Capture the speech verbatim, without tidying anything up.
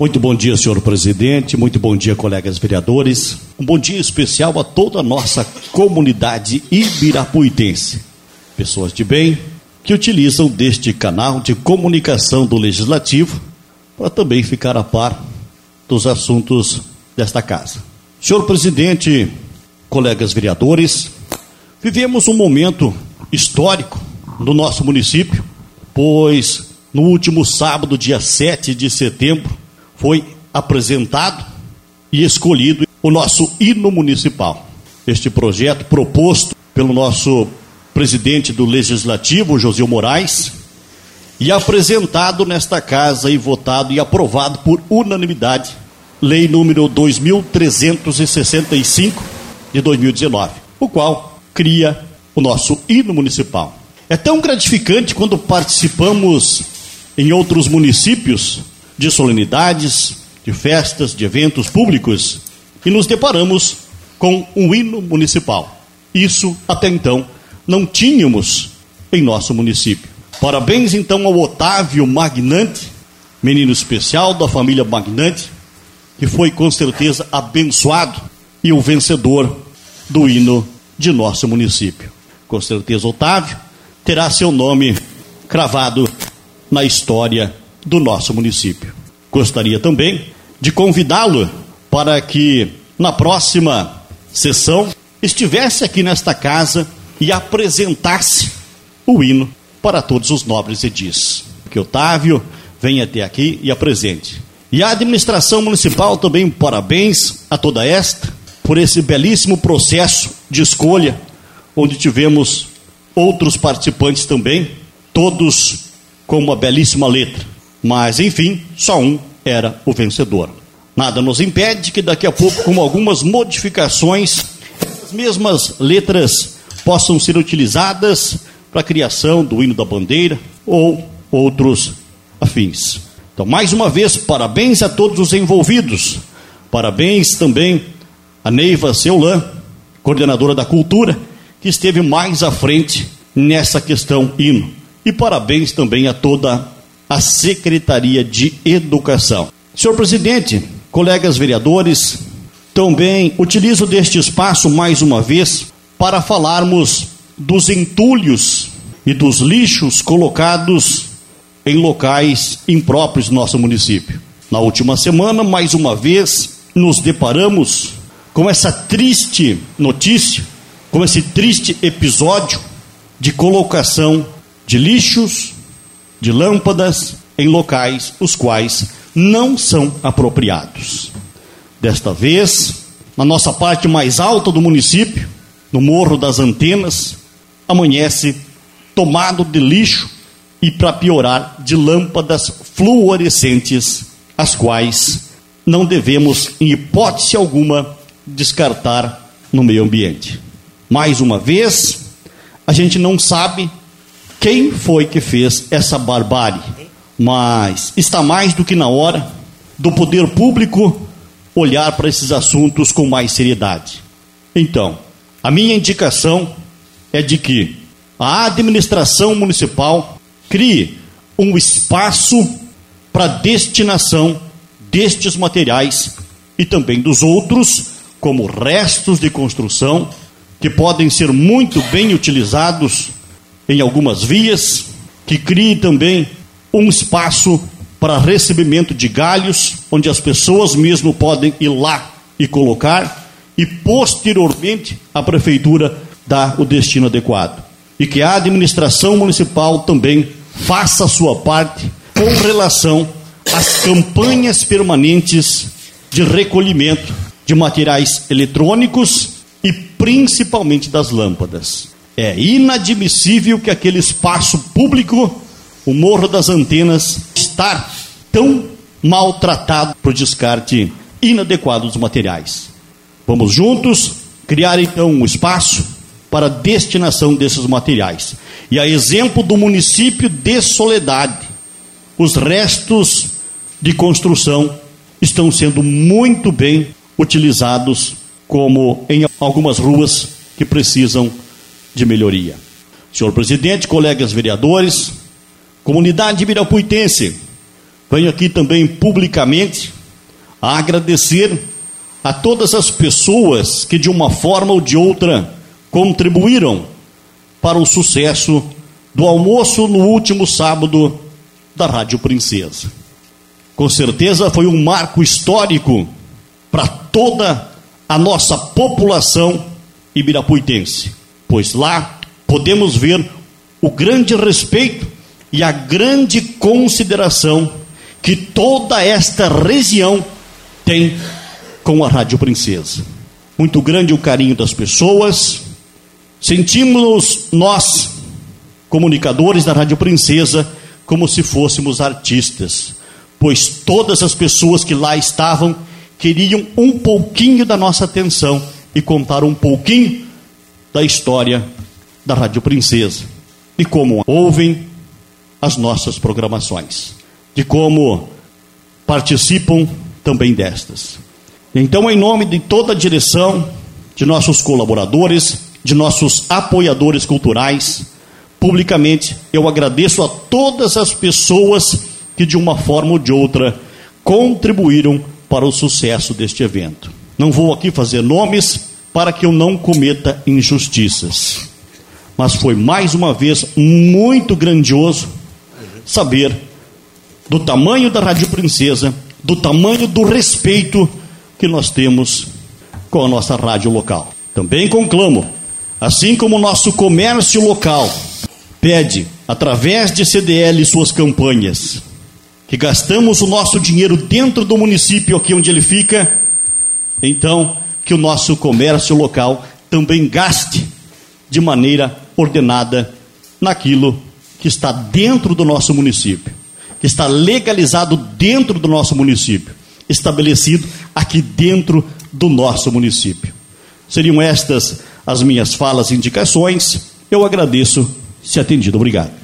Muito bom dia, senhor presidente, muito bom dia, colegas vereadores. Um bom dia especial a toda a nossa comunidade ibirapuitense. Pessoas de bem que utilizam deste canal de comunicação do Legislativo para também ficar a par dos assuntos desta casa. Senhor presidente, colegas vereadores, vivemos um momento histórico no nosso município, pois no último sábado, dia sete de setembro, foi apresentado e escolhido o nosso hino municipal. Este projeto proposto pelo nosso presidente do Legislativo, José Moraes, e apresentado nesta casa e votado e aprovado por unanimidade, lei número dois mil trezentos e sessenta e cinco de dois mil e dezenove, o qual cria o nosso hino municipal. É tão gratificante quando participamos em outros municípios de solenidades, de festas, de eventos públicos, e nos deparamos com um hino municipal. Isso, até então, não tínhamos em nosso município. Parabéns, então, ao Otávio Magnante, menino especial da família Magnante, que foi, com certeza, abençoado e o vencedor do hino de nosso município. Com certeza, Otávio terá seu nome cravado na história do nosso município. Gostaria também de convidá-lo para que na próxima sessão estivesse aqui nesta casa e apresentasse o hino para todos os nobres edis. Que Otávio venha até aqui e apresente. E a administração municipal também, parabéns a toda esta por esse belíssimo processo de escolha, onde tivemos outros participantes também, todos com uma belíssima letra, mas enfim, só um era o vencedor. Nada nos impede que daqui a pouco, com algumas modificações, essas mesmas letras possam ser utilizadas para a criação do hino da bandeira ou outros afins. Então, mais uma vez, parabéns a todos os envolvidos, parabéns também a Neiva Seulan, coordenadora da cultura, que esteve mais à frente nessa questão hino. E parabéns também a toda a Secretaria de Educação. Senhor presidente, colegas vereadores, também utilizo deste espaço mais uma vez para falarmos dos entulhos e dos lixos colocados em locais impróprios do nosso município. Na última semana, mais uma vez, nos deparamos com essa triste notícia, com esse triste episódio de colocação de lixos, de lâmpadas em locais os quais não são apropriados. Desta vez, na nossa parte mais alta do município, no Morro das Antenas, amanhece tomado de lixo e, para piorar, de lâmpadas fluorescentes, as quais não devemos, em hipótese alguma, descartar no meio ambiente. Mais uma vez, a gente não sabe quem foi que fez essa barbárie, mas está mais do que na hora do poder público olhar para esses assuntos com mais seriedade. Então, a minha indicação é de que a administração municipal crie um espaço para destinação destes materiais e também dos outros, como restos de construção, que podem ser muito bem utilizados em algumas vias, que crie também um espaço para recebimento de galhos, onde as pessoas mesmo podem ir lá e colocar, e posteriormente a prefeitura dá o destino adequado. E que a administração municipal também faça a sua parte com relação às campanhas permanentes de recolhimento de materiais eletrônicos e principalmente das lâmpadas. É inadmissível que aquele espaço público, o Morro das Antenas, está tão maltratado por descarte inadequado dos materiais. Vamos juntos criar então um espaço para a destinação desses materiais. E a exemplo do município de Soledade, os restos de construção estão sendo muito bem utilizados, como em algumas ruas que precisam de melhoria. Senhor presidente, colegas vereadores, comunidade ibirapuitense, Venho aqui também publicamente a agradecer a todas as pessoas que de uma forma ou de outra contribuíram para o sucesso do almoço no último sábado da Rádio Princesa. Com certeza foi um marco histórico para toda a nossa população ibirapuitense, pois lá podemos ver o grande respeito e a grande consideração que toda esta região tem com a Rádio Princesa. Muito grande o carinho das pessoas. Sentimos nós, comunicadores da Rádio Princesa, como se fôssemos artistas, pois todas as pessoas que lá estavam queriam um pouquinho da nossa atenção e contar um pouquinho da história da Rádio Princesa, de como ouvem as nossas programações, de como participam também destas. Então, em nome de toda a direção, de nossos colaboradores, de nossos apoiadores culturais, publicamente eu agradeço a todas as pessoas que de uma forma ou de outra contribuíram para o sucesso deste evento. Não vou aqui fazer nomes para que eu não cometa injustiças, mas foi mais uma vez muito grandioso saber do tamanho da Rádio Princesa, do tamanho do respeito que nós temos com a nossa rádio local. Também conclamo, assim como o nosso comércio local pede, através de C D L, suas campanhas, que gastamos o nosso dinheiro dentro do município aqui onde ele fica, então que o nosso comércio local também gaste de maneira ordenada naquilo que está dentro do nosso município, que está legalizado dentro do nosso município, estabelecido aqui dentro do nosso município. Seriam estas as minhas falas e indicações. Eu agradeço se atendido. Obrigado.